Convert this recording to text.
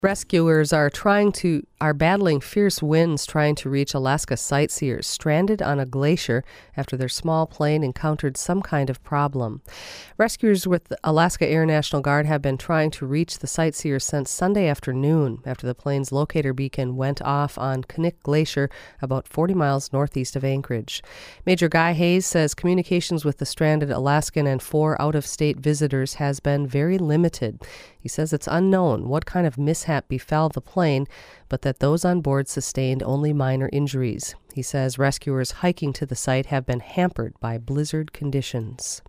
Rescuers are battling fierce winds trying to reach Alaska sightseers stranded on a glacier after their small plane encountered some kind of problem. Rescuers with the Alaska Air National Guard have been trying to reach the sightseers since Sunday afternoon after the plane's locator beacon went off on Knik Glacier about 40 miles northeast of Anchorage. Major Guy Hayes says communications with the stranded Alaskan and 4 out-of-state visitors has been very limited. He says it's unknown what kind of mishap befell the plane, but that those on board sustained only minor injuries. He says rescuers hiking to the site have been hampered by blizzard conditions.